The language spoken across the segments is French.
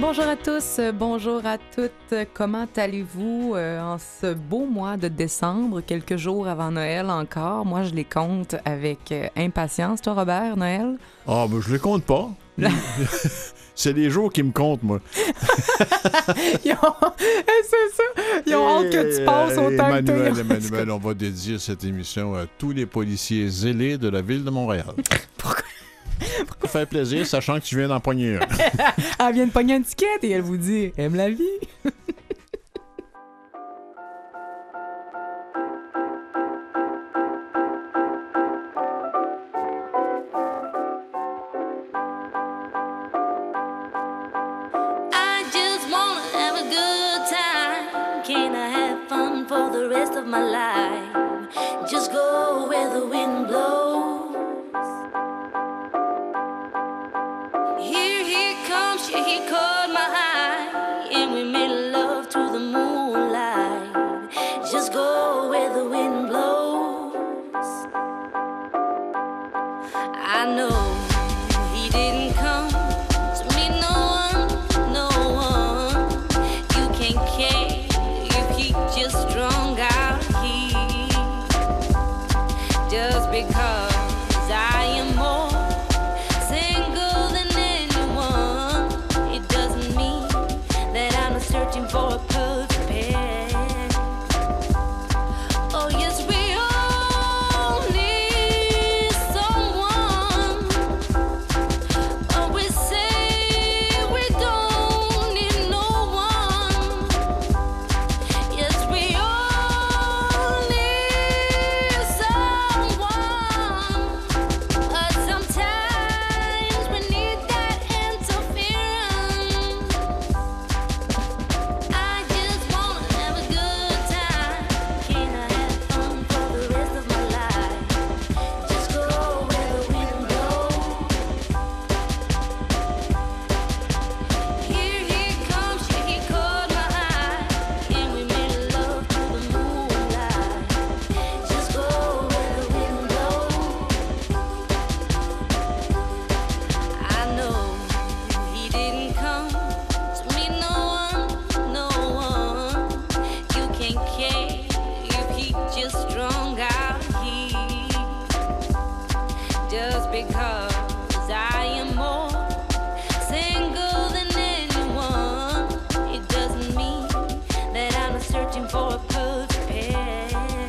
Bonjour à tous, bonjour à toutes. Comment allez-vous en ce beau mois de décembre, quelques jours avant Noël encore? Moi, je les compte avec impatience. Toi, Robert, Noël? Ah, ben je les compte pas. C'est les jours qui me comptent, moi. C'est ça. Ils ont hâte que tu passes autant que Emmanuel, on va dédier cette émission à tous les policiers zélés de la ville de Montréal. Pourquoi? Ça fait plaisir, sachant que tu viens d'en pogner un. Elle vient de pogner un ticket et elle vous dit « Aime la vie ». My life, just go where the wind blows. Here comes, yeah, he caught my eye, and we made love through the moonlight. Just go where the wind blows. I know he didn't come to meet no one. You can't care if he just drunk out. Just because I am more single than anyone, it doesn't mean that I'm searching for a perfect pair. Oh yes, we all need someone, but we say we don't need no one. Yes, we all need someone. But sometimes we need that interference. I just wanna have a good time. Can I have fun for the rest of my life? Just go where the wind blows. Here he comes, yeah, he caught my eye, and we made love through the moonlight. Just go where the wind blows. I know he didn't come to meet no one. You can't care if he just strung out here. Just because I am more single than anyone, it doesn't mean that I'm searching for a perfect pair.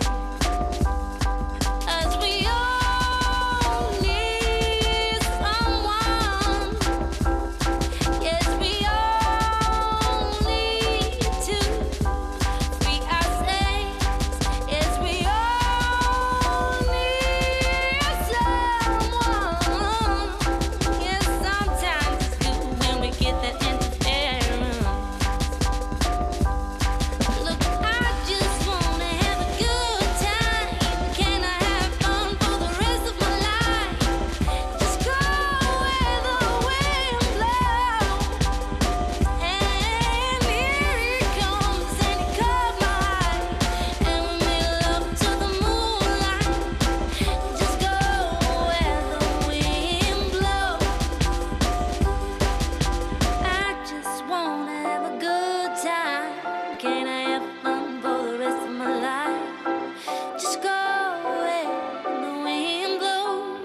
As we all need someone. Yes, we all need to free ourselves. Yes, we all need someone. Yes, sometimes it's good when we get that interference. Look, I just wanna have a good time. Can I have fun for the rest of my life? Just go where the wind blows. And here he comes, and he caught my eye, and we made love to the moonlight. Just go where the wind blows. I just wanna have a good time. Can I have fun for the rest of my life? Just go where the wind blows.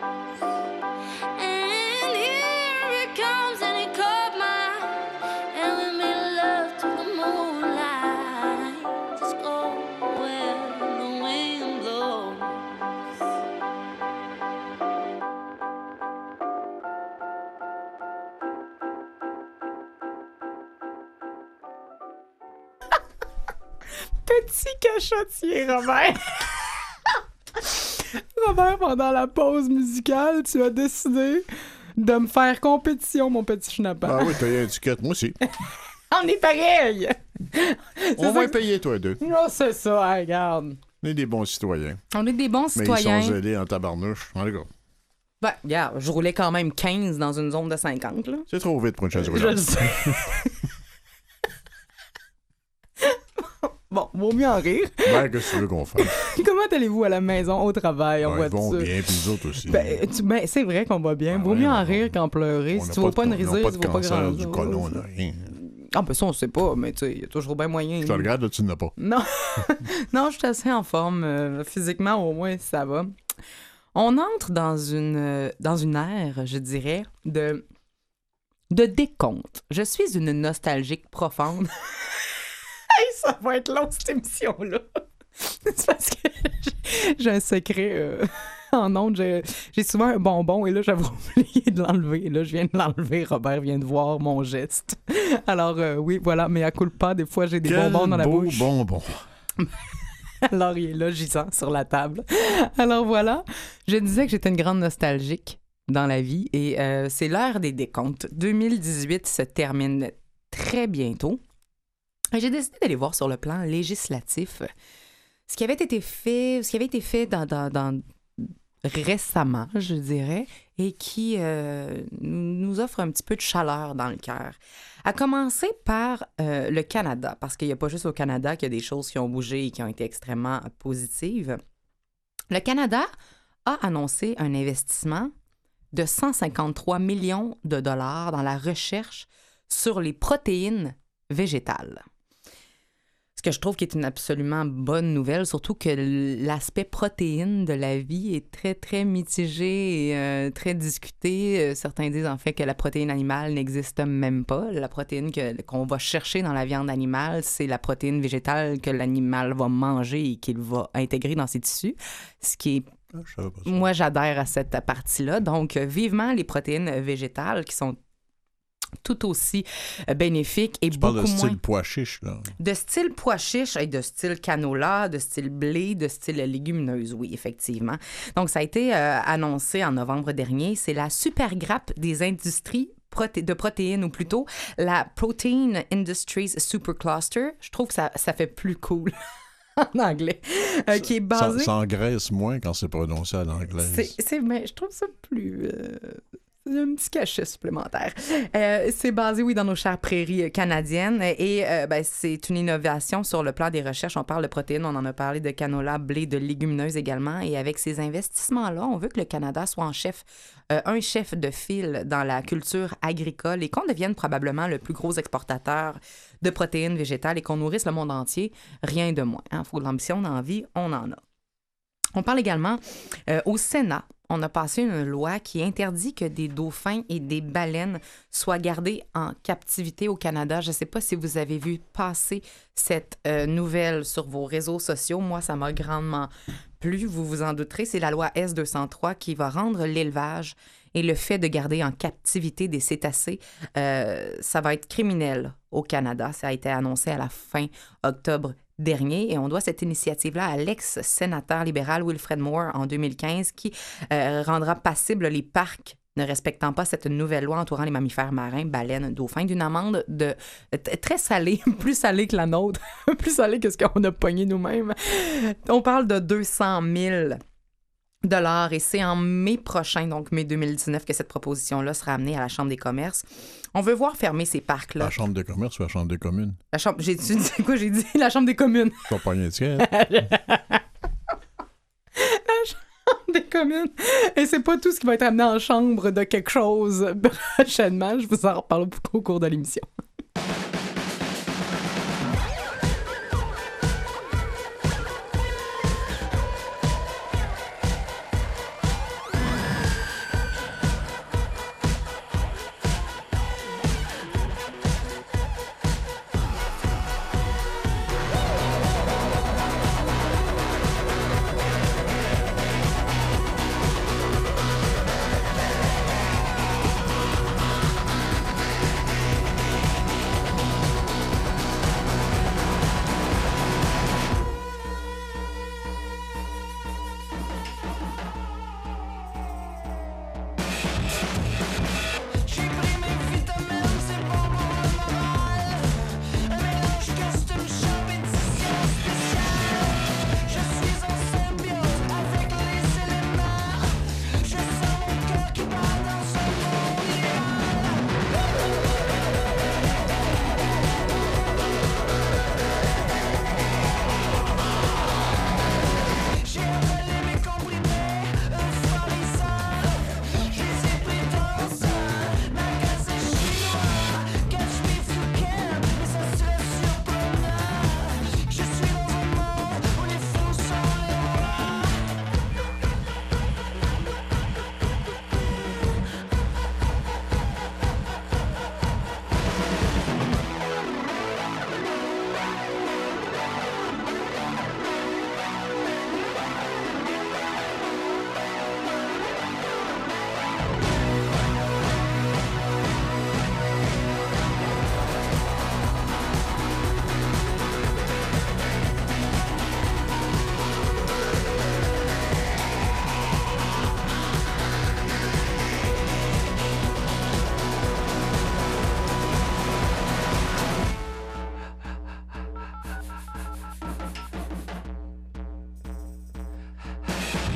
And here he comes, and he caught my eye, and we made love to the moonlight. Just go where the wind blows. Petit cachotier, Robert. Robert, pendant la pause musicale, tu as décidé de me faire compétition, mon petit schnappant. Ah oui, t'as eu une étiquette, moi aussi. On est pareil! On va payer, toi deux. Oh, c'est ça, hein, regarde. On est des bons citoyens. On est des bons citoyens. Mais ils sont zélés en tabarnouche. En tout cas. Ben, regarde, je roulais quand même 15 dans une zone de 50, là. C'est trop vite pour une chaise Je roulante. le sais. Bon, vaut mieux en rire. Ben, qu'est-ce que tu veux qu'on fasse? Comment allez-vous à la maison, au travail, en Ouais, ils voiture? vont bien, puis nous autres aussi. Ben, c'est vrai qu'on va bien. Ben Vaut ouais, mieux en on- rire qu'en pleurer. On Si n'a tu vois pas une on n'a risée, pas tu de vois pas cancer grand du côlon, on n'a rien. Ah, ben ça, on sait pas, mais tu sais, il y a toujours bien moyen. Je te regarde, là, tu n'as pas. Non, non, je suis assez en forme. Physiquement, au moins, ça va. On entre dans une ère, je dirais, de décompte. Je suis une nostalgique profonde. Hey, ça va être long, cette émission-là. C'est parce que j'ai un secret en ondes. J'ai souvent un bonbon et là, j'avais oublié de l'enlever. Et là, je viens de l'enlever. Robert vient de voir mon geste. Alors, oui, voilà, mais à culpa, des fois, j'ai des bonbons dans la beau bouche. bonbon. Alors, il est là, gisant sur la table. Alors, voilà. Je disais que j'étais une grande nostalgique dans la vie et c'est l'heure des décomptes. 2018 se termine très bientôt. Et j'ai décidé d'aller voir sur le plan législatif ce qui avait été fait dans récemment, je dirais, et qui nous offre un petit peu de chaleur dans le cœur. À commencer par le Canada, parce qu'il n'y a pas juste au Canada qu'il y a des choses qui ont bougé et qui ont été extrêmement positives. Le Canada a annoncé un investissement de 153 millions de dollars dans la recherche sur les protéines végétales. Ce que je trouve qui est une absolument bonne nouvelle, surtout que l'aspect protéine de la vie est très, très mitigé et très discuté. Certains disent en fait que la protéine animale n'existe même pas. La protéine qu'on va chercher dans la viande animale, c'est la protéine végétale que l'animal va manger et qu'il va intégrer dans ses tissus, ce qui est Ah, je savais pas ça. moi, j'adhère à cette partie-là. Donc, vivement les protéines végétales qui sont tout aussi bénéfiques et Tu parles beaucoup de style moins pois chiche, là. de style pois chiche et de style canola, de style blé, de style légumineuse, oui, effectivement. Donc, ça a été annoncé en novembre dernier. C'est la super grappe des industries de protéines, ou plutôt la Protein Industries Supercluster. Je trouve que ça fait plus cool en anglais, qui est basé... Ça engraisse moins quand c'est prononcé à l'anglaise. Mais je trouve ça plus... c'est un petit cachet supplémentaire. C'est basé, oui, dans nos chères prairies canadiennes et c'est une innovation sur le plan des recherches. On parle de protéines, on en a parlé de canola, blé, de légumineuses également. Et avec ces investissements-là, on veut que le Canada soit un chef de file dans la culture agricole et qu'on devienne probablement le plus gros exportateur de protéines végétales et qu'on nourrisse le monde entier. Rien de moins. Il faut de l'ambition dans la vie, on en a. On parle également au Sénat. On a passé une loi qui interdit que des dauphins et des baleines soient gardés en captivité au Canada. Je ne sais pas si vous avez vu passer cette nouvelle sur vos réseaux sociaux. Moi, ça m'a grandement plu. Vous vous en douterez, c'est la loi S-203 qui va rendre l'élevage et le fait de garder en captivité des cétacés, ça va être criminel au Canada. Ça a été annoncé à la fin octobre dernier et on doit cette initiative-là à l'ex-sénateur libéral Wilfred Moore en 2015 qui rendra passible les parcs ne respectant pas cette nouvelle loi entourant les mammifères marins, baleines, dauphins, d'une amende très salée, plus salée que la nôtre, plus salée que ce qu'on a pogné nous-mêmes. On parle de 200 000 $ et c'est en mai prochain, donc mai 2019, que cette proposition-là sera amenée à la Chambre des commerces. On veut voir fermer ces parcs-là. La Chambre de commerce ou la Chambre des communes? La Chambre... J'ai dit quoi? J'ai dit la Chambre des communes. Tu vas pas rien dire. Des communes. Et c'est pas tout ce qui va être amené en chambre de quelque chose prochainement. Je vous en reparle beaucoup au cours de l'émission.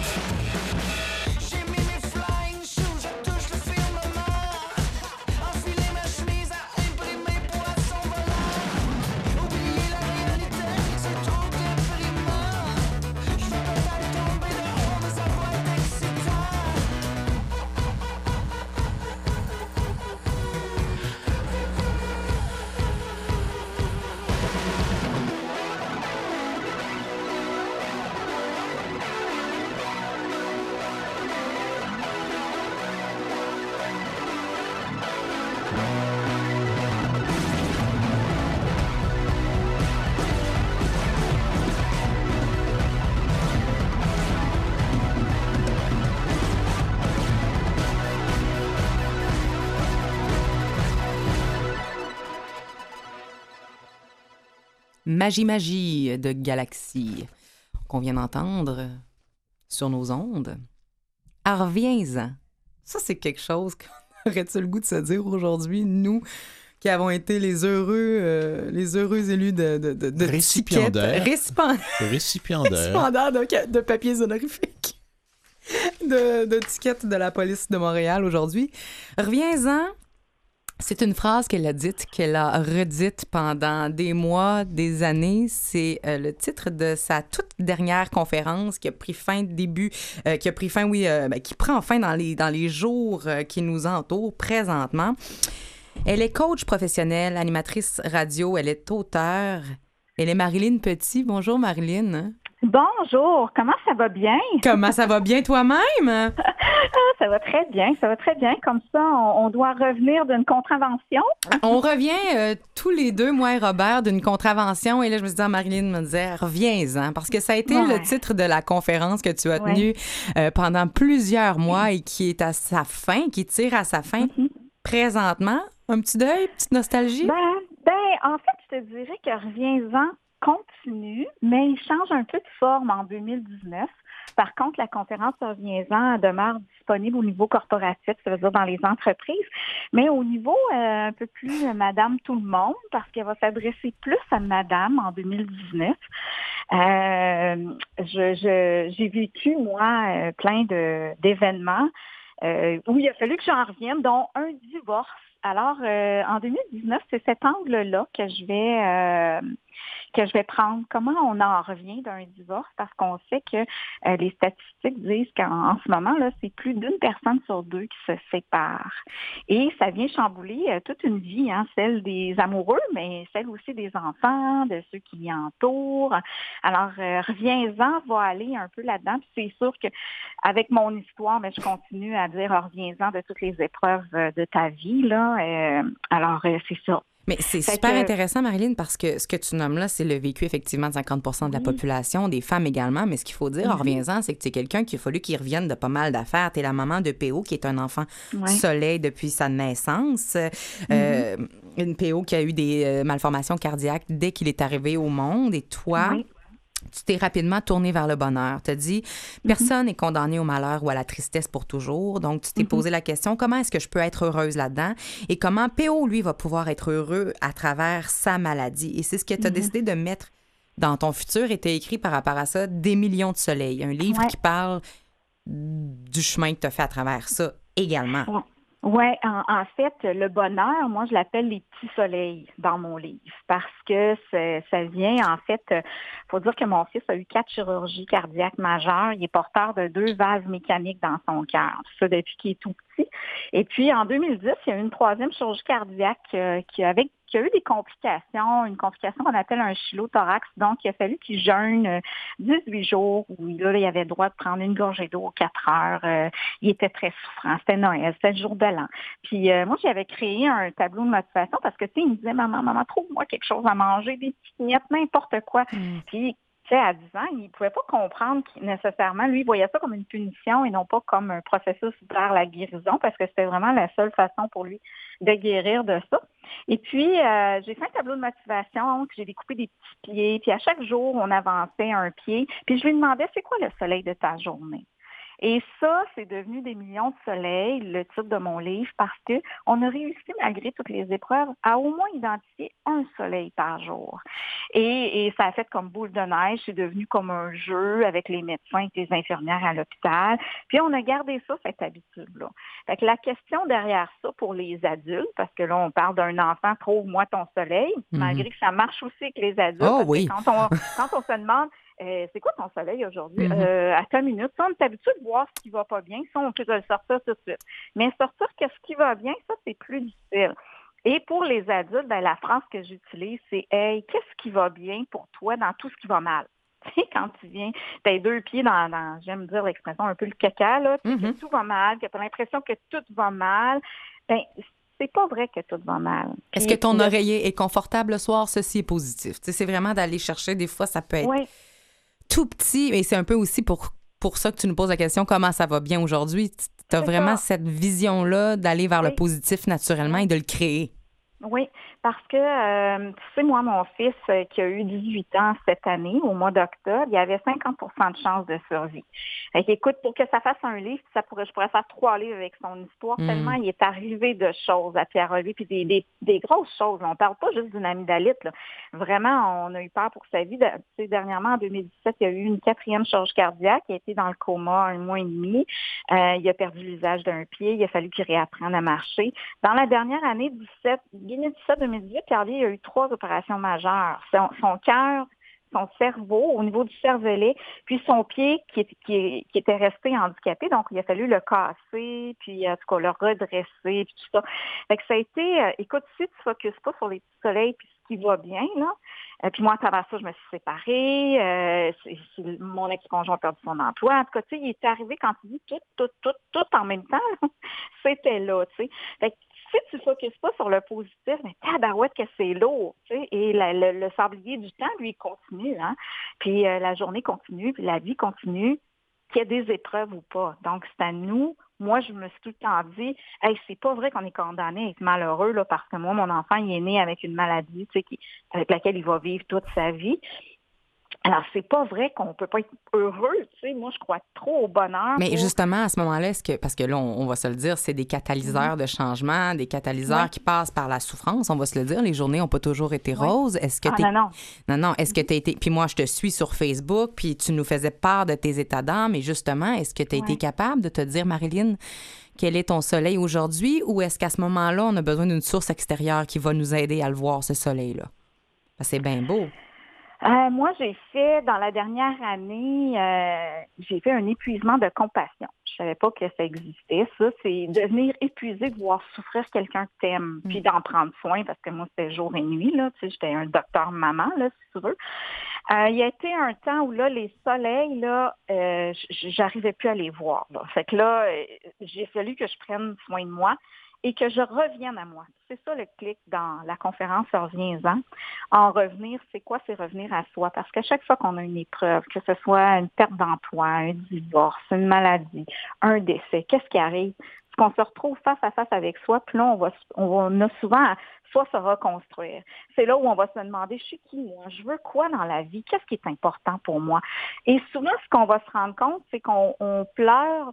J'ai mis mes flying shoes, je touche le firmament. Enfiler ma chemise à imprimer poisson volant. Oublier la réalité, c'est trop déprimant. Je vais peut-être tomber de haut, mais ça va être excitant. Magie Magie de Galaxy, qu'on vient d'entendre sur nos ondes. Ah, reviens-en. Ça, c'est quelque chose qu'on aurait-tu le goût de se dire aujourd'hui, nous qui avons été les heureux élus de Récipiendaires. Récipiendaires de papiers honorifiques de tickets de la police de Montréal aujourd'hui. Reviens-en. C'est une phrase qu'elle a redite pendant des mois, des années. C'est le titre de sa toute dernière conférence qui a pris fin qui prend fin dans les jours qui nous entourent présentement. Elle est coach professionnelle, animatrice radio, elle est auteure. Elle est Marilyn Petit. Bonjour Marilyn. Bonjour, comment ça va bien? Comment ça va bien toi-même? Ça va très bien, ça va très bien. Comme ça, on doit revenir d'une contravention. On revient tous les deux, moi et Robert, d'une contravention. Et là, je me suis dit, Marilyn me disait, reviens-en, parce que ça a été le titre de la conférence que tu as tenue pendant plusieurs mois et qui est à sa fin, qui tire à sa fin présentement. Un petit deuil, petite nostalgie? En fait, je te dirais que reviens-en continue, mais il change un peu de forme en 2019. Par contre, la conférence Reviens-en demeure disponible au niveau corporatif, ça veut dire dans les entreprises, mais au niveau un peu plus Madame tout le monde, parce qu'elle va s'adresser plus à Madame en 2019. J'ai vécu, moi, plein d'événements où il a fallu que j'en revienne, dont un divorce. Alors, en 2019, c'est cet angle-là que je vais prendre. Comment on en revient d'un divorce? Parce qu'on sait que les statistiques disent qu'en ce moment, là, c'est plus d'une personne sur deux qui se sépare. Et ça vient chambouler toute une vie, hein, celle des amoureux, mais celle aussi des enfants, de ceux qui y entourent. Alors, reviens-en va aller un peu là-dedans. Puis c'est sûr qu'avec mon histoire, mais je continue à dire reviens-en de toutes les épreuves de ta vie, là. C'est ça. Mais c'est super intéressant, Marilyn, parce que ce que tu nommes là, c'est le vécu effectivement de 50% de la population, des femmes également. Mais ce qu'il faut dire, reviens-en, c'est que tu es quelqu'un qu'il a fallu qu'il revienne de pas mal d'affaires. Tu es la maman de PO, qui est un enfant soleil depuis sa naissance. Une PO qui a eu des malformations cardiaques dès qu'il est arrivé au monde. Et toi... Tu t'es rapidement tourné vers le bonheur. Tu as dit, personne n'est condamné au malheur ou à la tristesse pour toujours. Donc, tu t'es posé la question, comment est-ce que je peux être heureuse là-dedans? Et comment PO, lui, va pouvoir être heureux à travers sa maladie? Et c'est ce que tu as décidé de mettre dans ton futur et tu as écrit par rapport à ça Des millions de soleils, un livre qui parle du chemin que tu as fait à travers ça également. Oui, en fait, le bonheur, moi, je l'appelle les petits soleils dans mon livre parce que ça vient, en fait, faut dire que mon fils a eu 4 chirurgies cardiaques majeures. Il est porteur de 2 vases mécaniques dans son cœur. Ça, depuis qu'il est tout petit. Et puis, en 2010, il y a eu une 3e chirurgie cardiaque qui a eu des complications, une complication qu'on appelle un chylothorax. Donc, il a fallu qu'il jeûne 18 jours où il avait le droit de prendre une gorgée d'eau 4 heures. Il était très souffrant. C'était Noël, c'était le jour de l'an. Puis, moi, j'avais créé un tableau de motivation parce que, tu sais, il me disait, maman, trouve-moi quelque chose à manger, des petites miettes, n'importe quoi. Puis, tu sais, à 10 ans, il ne pouvait pas comprendre nécessairement. Lui, il voyait ça comme une punition et non pas comme un processus vers la guérison parce que c'était vraiment la seule façon pour lui de guérir de ça. Et puis, j'ai fait un tableau de motivation que j'ai découpé des petits pieds. Puis, à chaque jour, on avançait un pied. Puis, je lui demandais, c'est quoi le soleil de ta journée? Et ça, c'est devenu Des millions de soleils, le titre de mon livre, parce que on a réussi, malgré toutes les épreuves, à au moins identifier un soleil par jour. Et ça a fait comme boule de neige. C'est devenu comme un jeu avec les médecins et les infirmières à l'hôpital. Puis on a gardé ça, cette habitude-là. Fait que la question derrière ça pour les adultes, parce que là, on parle d'un enfant, trouve-moi ton soleil, malgré que ça marche aussi avec les adultes. Oh parce que oui. quand on se demande c'est quoi ton soleil aujourd'hui? Attends une minute. Ça, on est habitué de voir ce qui va pas bien. Ça, on peut le sortir tout de suite. Mais sortir qu'est-ce qui va bien, ça, c'est plus difficile. Et pour les adultes, ben, la phrase que j'utilise, c'est « Hey, qu'est-ce qui va bien pour toi dans tout ce qui va mal? » Tu sais, quand tu viens, tu as 2 pieds dans j'aime dire l'expression, un peu le caca, là, tu sais, que tout va mal, que tu as l'impression que tout va mal, ben c'est pas vrai que tout va mal. Est-ce que ton oreiller est confortable le soir? Ceci est positif. Tu sais, c'est vraiment d'aller chercher, des fois, ça peut être Oui. tout petit, et c'est un peu aussi pour ça que tu nous poses la question, comment ça va bien aujourd'hui? Tu as vraiment cette vision-là d'aller vers le positif naturellement et de le créer. Oui, parce que, tu sais, moi, mon fils qui a eu 18 ans cette année, au mois d'octobre, il avait 50 de chances de survie. Fait qu'écoute, pour que ça fasse un livre, je pourrais faire 3 livres avec son histoire, tellement il est arrivé de choses à Pierre relever, puis des grosses choses. On parle pas juste d'une amygdalite, là. Vraiment, on a eu peur pour sa vie. Tu sais, dernièrement, en 2017, il y a eu une 4e charge cardiaque, il a été dans le coma 1 mois et demi. Il a perdu l'usage d'un pied, il a fallu qu'il réapprenne à marcher. Dans la dernière année, 2017-2018, Pierre-Louis a eu 3 opérations majeures. Son cœur, son cerveau, au niveau du cervelet, puis son pied qui était resté handicapé, donc il a fallu le casser, puis en tout cas le redresser, puis tout ça. Fait que ça a été, écoute, si tu ne focuses pas sur les petits soleils puis ce qui va bien, là, puis moi, à travers ça, je me suis séparée, mon ex-conjoint a perdu son emploi. En tout cas, tu sais, il est arrivé quand tu dis tout en même temps, là, c'était là, tu sais. Fait que si tu ne focuses pas sur le positif, mais tabarouette que c'est lourd, tu sais, et le sablier du temps, lui, il continue, hein. Puis la journée continue, puis la vie continue, qu'il y ait des épreuves ou pas. Donc, c'est à nous. Moi, je me suis tout le temps dit, hey, c'est pas vrai qu'on est condamné à être malheureux, là, parce que moi, mon enfant, il est né avec une maladie, tu sais, avec laquelle il va vivre toute sa vie. Alors, c'est pas vrai qu'on peut pas être heureux, tu sais. Moi, je crois trop au bonheur. Mais justement, à ce moment-là, parce que là, on va se le dire, c'est des catalyseurs de changement, des catalyseurs qui passent par la souffrance, on va se le dire. Les journées n'ont pas toujours été roses. Est-ce que Non, est-ce que tu as été... Puis moi, je te suis sur Facebook, puis tu nous faisais part de tes états d'âme. Et justement, est-ce que tu as été capable de te dire, Marilyn, quel est ton soleil aujourd'hui? Ou est-ce qu'à ce moment-là, on a besoin d'une source extérieure qui va nous aider à le voir, ce soleil-là? Parce que c'est bien beau. Moi, j'ai fait, dans la dernière année, j'ai fait un épuisement de compassion. Je savais pas que ça existait. Ça, c'est devenir épuisé de voir souffrir quelqu'un que t'aimes, puis d'en prendre soin, parce que moi, c'était jour et nuit, là. Tu sais, j'étais un docteur maman, là, si tu veux. Il y a été un temps où, là, les soleils, là, j'arrivais plus à les voir, là. Fait que là, j'ai fallu que je prenne soin de moi et que je revienne à moi. C'est ça le clic dans la conférence « Reviens-en ». En revenir, c'est quoi? C'est revenir à soi. Parce qu'à chaque fois qu'on a une épreuve, que ce soit une perte d'emploi, un divorce, une maladie, un décès, qu'est-ce qui arrive? C'est qu'on se retrouve face à face avec soi, puis là, on a souvent à soit se reconstruire. C'est là où on va se demander, je suis qui, moi? Je veux quoi dans la vie? Qu'est-ce qui est important pour moi? Et souvent, ce qu'on va se rendre compte, c'est qu'on pleure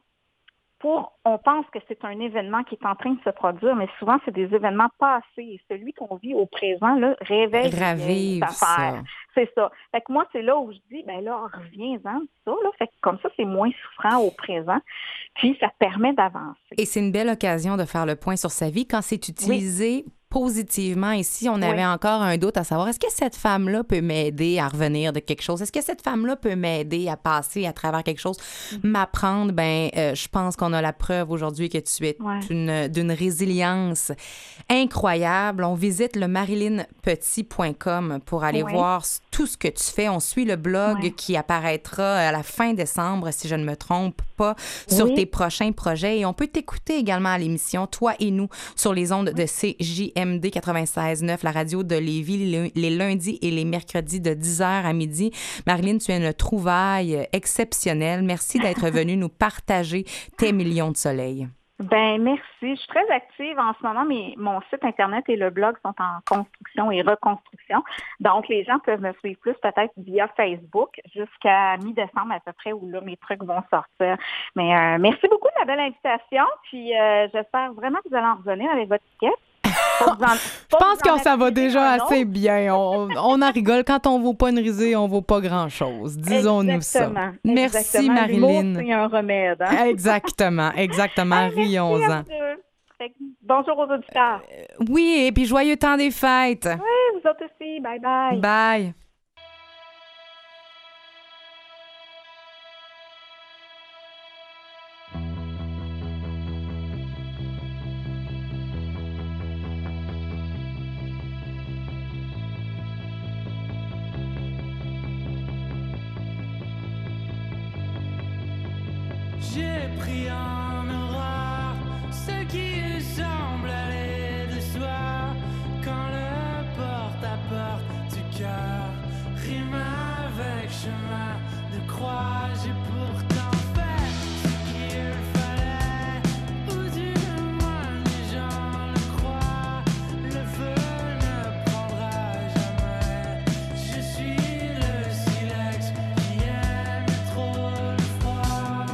on pense que c'est un événement qui est en train de se produire, mais souvent, c'est des événements passés. Et celui qu'on vit au présent, là, ravive ça. C'est ça. Fait que moi, c'est là où je dis, ben là, reviens-en, ça, là. Fait que comme ça, c'est moins souffrant au présent. Puis, ça permet d'avancer. Et c'est une belle occasion de faire le point sur sa vie quand c'est utilisé positivement. Et si on avait encore un doute à savoir, est-ce que cette femme-là peut m'aider à revenir de quelque chose? Est-ce que cette femme-là peut m'aider à passer à travers quelque chose? M'apprendre, je pense qu'on a la preuve aujourd'hui que tu es d'une résilience incroyable. On visite le marilynpetit.com pour aller voir tout ce que tu fais. On suit le blog qui apparaîtra à la fin décembre, si je ne me trompe pas, sur tes prochains projets. Et on peut t'écouter également à l'émission Toi et nous sur les ondes de CJMD 96.9, la radio de Lévis, les lundis et les mercredis de 10h à midi. Marilyn, tu es une trouvaille exceptionnelle. Merci d'être venue nous partager tes millions de soleils. Ben merci. Je suis très active en ce moment, mais mon site Internet et le blog sont en construction et reconstruction. Donc, les gens peuvent me suivre plus peut-être via Facebook jusqu'à mi-décembre à peu près, où là, mes trucs vont sortir. Mais merci beaucoup de la belle invitation. Puis, j'espère vraiment que vous allez en revenir avec votre ticket. Je pense que ça va déjà assez bien. On en rigole. Quand on ne vaut pas une risée, on ne vaut pas grand-chose. Disons-nous ça. Merci, Exactement. Marilyn. L'humour, c'est un remède. Hein? Exactement. Rions-en. Fait que bonjour aux auditeurs. Oui, et puis joyeux temps des fêtes. Oui, vous autres aussi. Bye bye. Bye. J'ai pris en horreur ce qui semble aller de soi quand le porte-à-porte du cœur rime avec chemin de croix. J'ai pourtant fait ce qu'il fallait, ou du moins les gens le croient. Le feu ne prendra jamais. Je suis le silex qui aime trop le froid.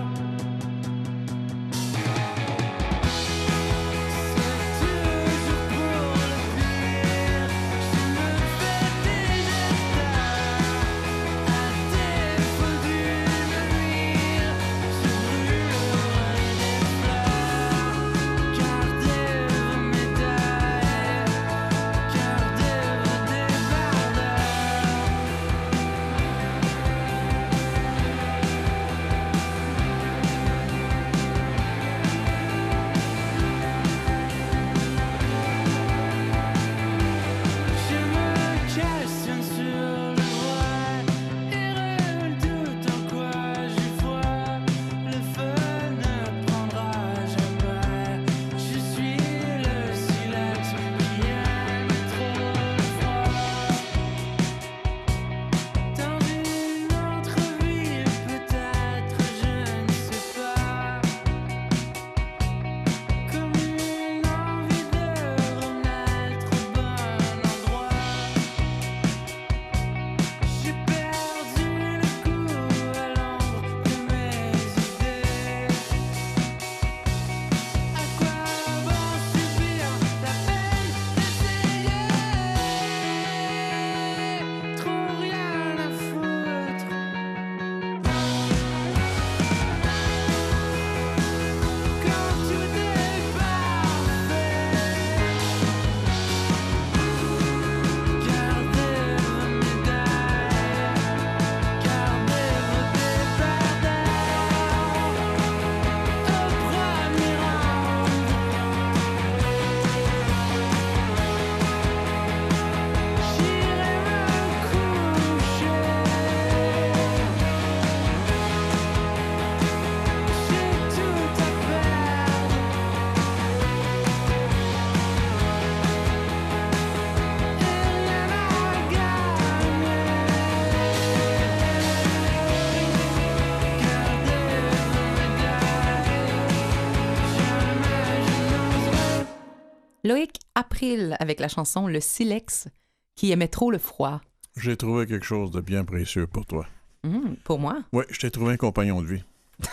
Loïc April avec la chanson Le Silex qui aimait trop le froid. J'ai trouvé quelque chose de bien précieux pour toi. Pour moi? Oui, je t'ai trouvé un compagnon de vie.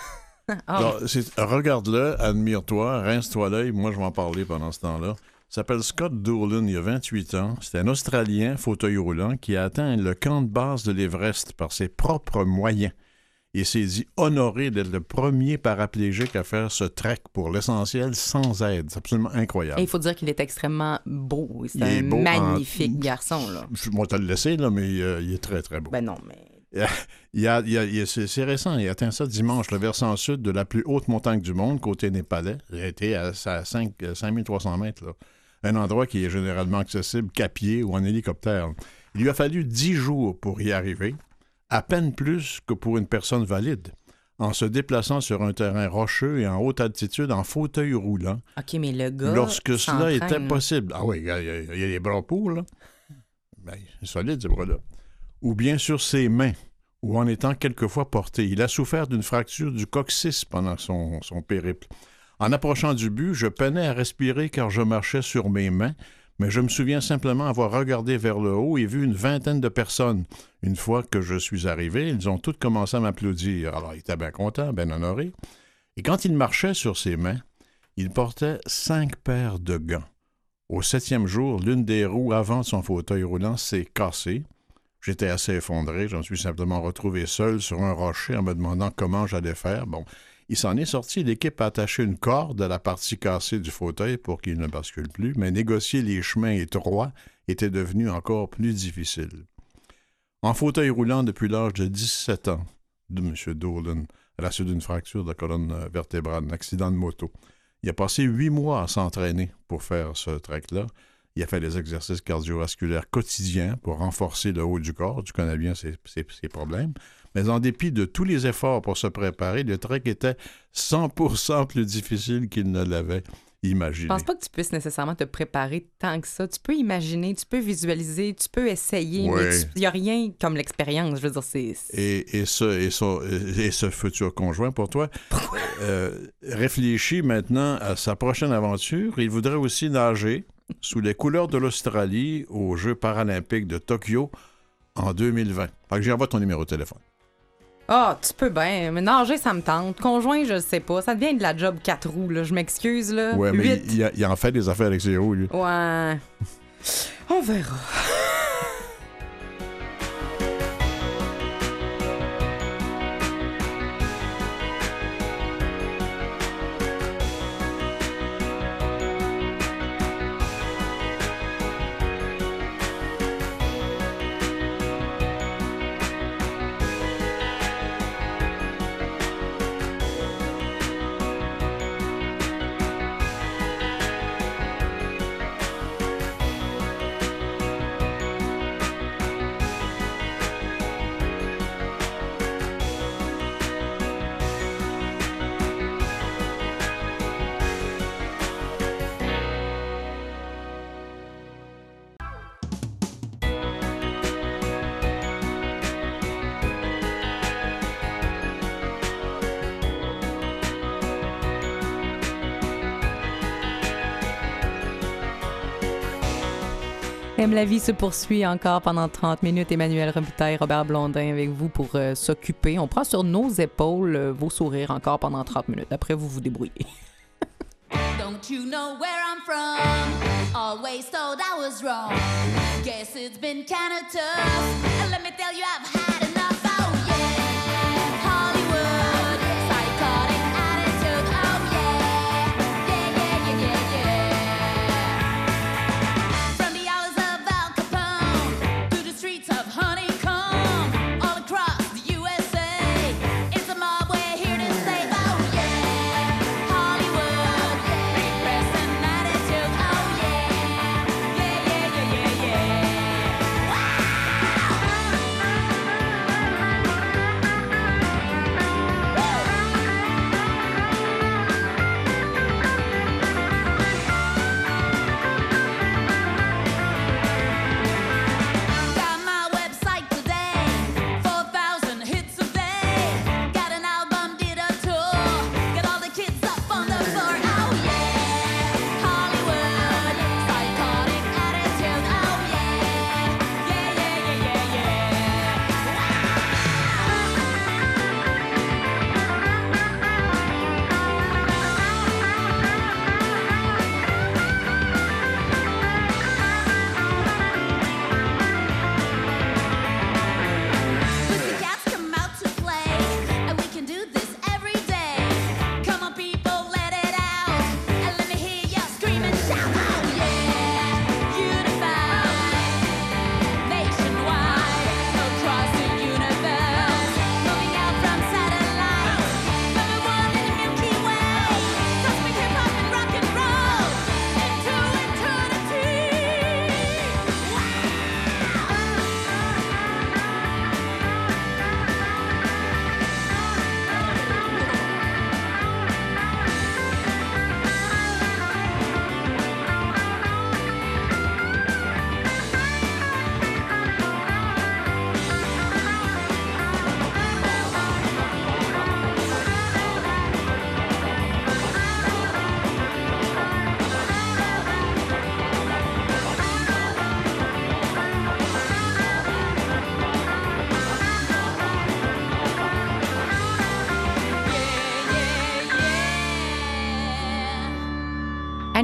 Ah. Alors, regarde-le, admire-toi, rince-toi l'œil. Moi, je vais en parler pendant ce temps-là. Il s'appelle Scott Doolin, il y a 28 ans. C'est un Australien fauteuil roulant qui a atteint le camp de base de l'Everest par ses propres moyens. Il s'est dit honoré d'être le premier paraplégique à faire ce trek pour l'essentiel sans aide. C'est absolument incroyable. Et il faut dire qu'il est extrêmement beau. C'est Il est un beau magnifique garçon. Là. Moi, je te le laissé, là, mais il est très, très beau. Ben non, mais... C'est récent, il a atteint ça dimanche, le versant sud de la plus haute montagne du monde, côté népalais. Il a été à 5300 mètres. Là. Un endroit qui est généralement accessible qu'à pied ou en hélicoptère. Il lui a fallu 10 jours pour y arriver, à peine plus que pour une personne valide, en se déplaçant sur un terrain rocheux et en haute altitude en fauteuil roulant. OK, mais le gars lorsque cela était s'entraîne. possible. Ah oui, il y a des bras pour, là. Ben, c'est solide, ces bras-là. Ou bien sur ses mains, ou en étant quelquefois porté. Il a souffert d'une fracture du coccyx pendant son périple. En approchant du but, je peinais à respirer car je marchais sur mes mains, mais je me souviens simplement avoir regardé vers le haut et vu une vingtaine de personnes. Une fois que je suis arrivé, ils ont tous commencé à m'applaudir. Alors, il était bien content, bien honoré. Et quand il marchait sur ses mains, il portait 5 paires de gants. Au 7e jour, l'une des roues avant de son fauteuil roulant s'est cassée. J'étais assez effondré. Je me suis simplement retrouvé seul sur un rocher en me demandant comment j'allais faire. Bon, il s'en est sorti. L'équipe a attaché une corde à la partie cassée du fauteuil pour qu'il ne bascule plus, mais négocier les chemins étroits était devenu encore plus difficile. En fauteuil roulant depuis l'âge de 17 ans, de M. Dolan, à la suite d'une fracture de la colonne vertébrale, un accident de moto. Il a passé 8 mois à s'entraîner pour faire ce trek-là. Il a fait des exercices cardiovasculaires quotidiens pour renforcer le haut du corps. Tu connais bien ses problèmes. Mais en dépit de tous les efforts pour se préparer, le trek était 100% plus difficile qu'il ne l'avait imaginé. Je pense pas que tu puisses nécessairement te préparer tant que ça. Tu peux imaginer, tu peux visualiser, tu peux essayer, Oui. mais il n'y a rien comme l'expérience. Je veux dire, Et ce futur conjoint pour toi réfléchit maintenant à sa prochaine aventure. Il voudrait aussi nager sous les couleurs de l'Australie aux Jeux paralympiques de Tokyo en 2020. Fait que j'envoie ton numéro de téléphone. Ah, tu peux bien, mais nager, ça me tente. Conjoint, je sais pas. Ça devient de la job 4 roues, là. Je m'excuse, là. Ouais, mais 8. il en fait des affaires avec ses roues, lui. Ouais. On verra. Aime la vie se poursuit encore pendant 30 minutes. Emmanuel Robitaille, Robert Blondin avec vous pour s'occuper. On prend sur nos épaules vos sourires encore pendant 30 minutes. Après, vous vous débrouillez. Don't you know where I'm from? Always thought I was wrong. Guess it's been kinda tough. And let me tell you, I've had enough. Oh yeah, Hollywood, psychotic attitude. Oh yeah, yeah, yeah, yeah, yeah, yeah. From the hours of Al Capone to the streets of Honeycomb, all across the USA, it's a mob we're here to save. Oh yeah, Hollywood, repress and attitude. Oh yeah, yeah, yeah, yeah, yeah, yeah.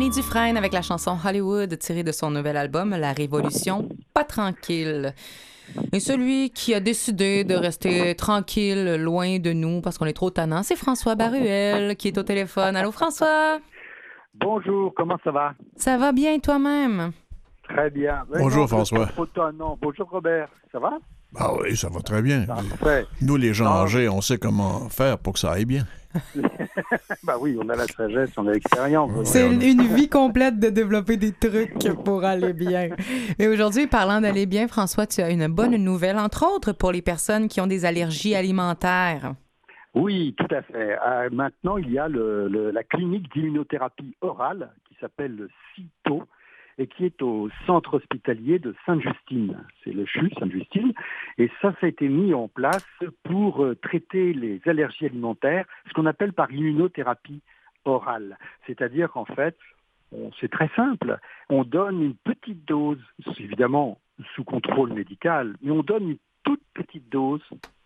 Danny Dufresne avec la chanson Hollywood tirée de son nouvel album La Révolution pas tranquille. Et celui qui a décidé de rester tranquille, loin de nous, parce qu'on est trop tannant, c'est François Baruel qui est au téléphone. Allô, François? Bonjour, comment ça va? Ça va bien toi-même? Très bien. Mais Bonjour, non, François. Trop tannant. Bonjour Robert, ça va? Ah oui, ça va très bien. Parfait. Nous, les gens Ah. âgés, on sait comment faire pour que ça aille bien. Bah oui, on a la sagesse, on a l'expérience. C'est une vie complète de développer des trucs pour aller bien. Et aujourd'hui, parlant d'aller bien, François, tu as une bonne nouvelle, entre autres pour les personnes qui ont des allergies alimentaires. Oui, tout à fait. Maintenant, il y a la clinique d'immunothérapie orale qui s'appelle le CITO et qui est au centre hospitalier de Sainte-Justine. C'est le CHU, Sainte-Justine. Et ça a été mis en place pour traiter les allergies alimentaires, ce qu'on appelle par immunothérapie orale. C'est-à-dire qu'en fait, c'est très simple. On donne une petite dose, évidemment sous contrôle médical, mais on donne une toute petite dose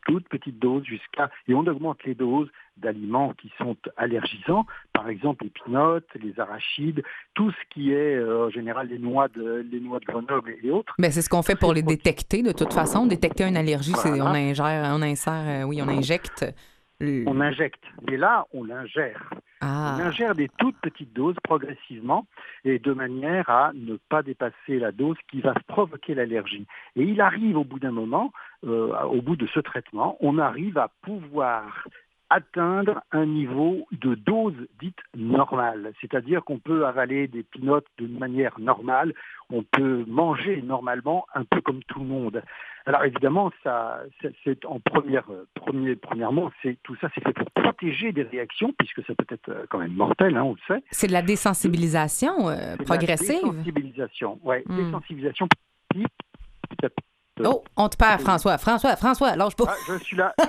jusqu'à... Et on augmente les doses d'aliments qui sont allergisants, par exemple les peanuts, les arachides, tout ce qui est en général les noix de Grenoble et autres. Ben, c'est ce qu'on fait pour les détecter, de toute façon. Détecter une allergie, c'est Voilà. on injecte. On injecte, mais là, on l'ingère. On Ah, ingère des toutes petites doses progressivement et de manière à ne pas dépasser la dose qui va provoquer l'allergie. Et il arrive au bout d'un moment, au bout de ce traitement, on arrive à pouvoir atteindre un niveau de dose dite normale. C'est-à-dire qu'on peut avaler des peanuts d'une manière normale, on peut manger normalement un peu comme tout le monde. Alors évidemment, c'est en premièrement, tout ça c'est fait pour protéger des réactions, puisque ça peut être quand même mortel, hein, on le sait. c'est de la désensibilisation C'est de progressive. La désensibilisation, ouais, désensibilisation. Oh, on te perd, François, lâche pas. Ah, je suis là.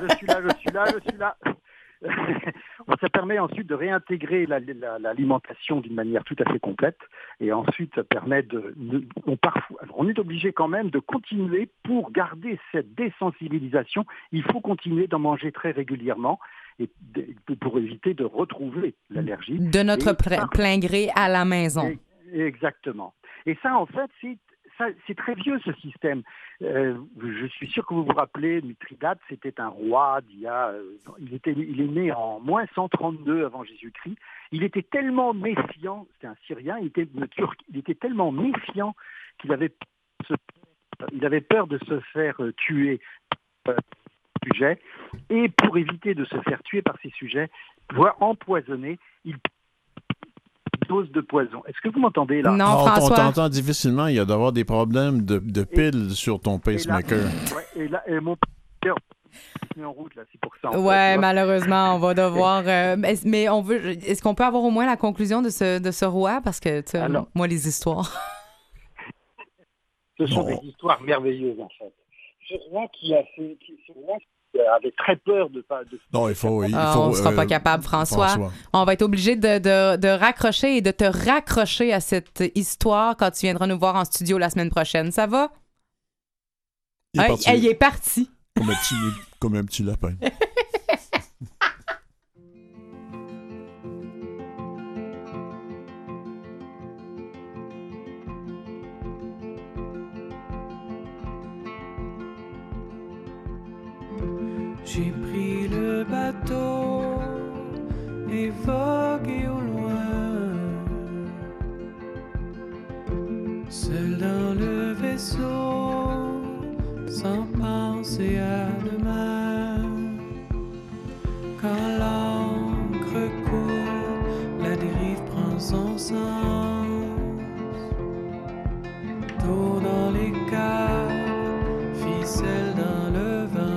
Ça permet ensuite de réintégrer l'alimentation d'une manière tout à fait complète, et ensuite ça permet on est obligé quand même de continuer pour garder cette désensibilisation. Il faut continuer d'en manger très régulièrement et pour éviter de retrouver l'allergie. De notre plein gré à la maison. Exactement. Et ça, en fait, c'est très vieux ce système. Je suis sûr que vous vous rappelez, Mithridate, c'était un roi il est né en moins 132 avant Jésus-Christ. Il était tellement méfiant, c'était un Syrien, il était tellement méfiant qu'il avait peur de se faire tuer par ses sujets. Et pour éviter de se faire tuer par ses sujets, voire empoisonner, il dose de poison. Est-ce que vous m'entendez là? Non, On François. t'entend difficilement. Il y a d'avoir des problèmes de piles sur ton pacemaker. Et mon père est en route, là, c'est pour ça. Ouais, malheureusement, on va devoir. Mais on veut. Est-ce qu'on peut avoir au moins la conclusion de ce roi? Parce que, tu sais, Alors. moi, les histoires. Ce sont des histoires merveilleuses, en fait. Ce roi qui avait très peur de pas. Non, il faut. On ne sera pas capable, François. On va être obligé de raccrocher et de te raccrocher à cette histoire quand tu viendras nous voir en studio la semaine prochaine. Ça va? Il est parti. Il est parti. Comme un petit lapin. J'ai pris le bateau et vogué au loin, seul dans le vaisseau, sans penser à demain. Quand l'encre coule, la dérive prend son sens. Dos dans les caves, ficelle dans le vent.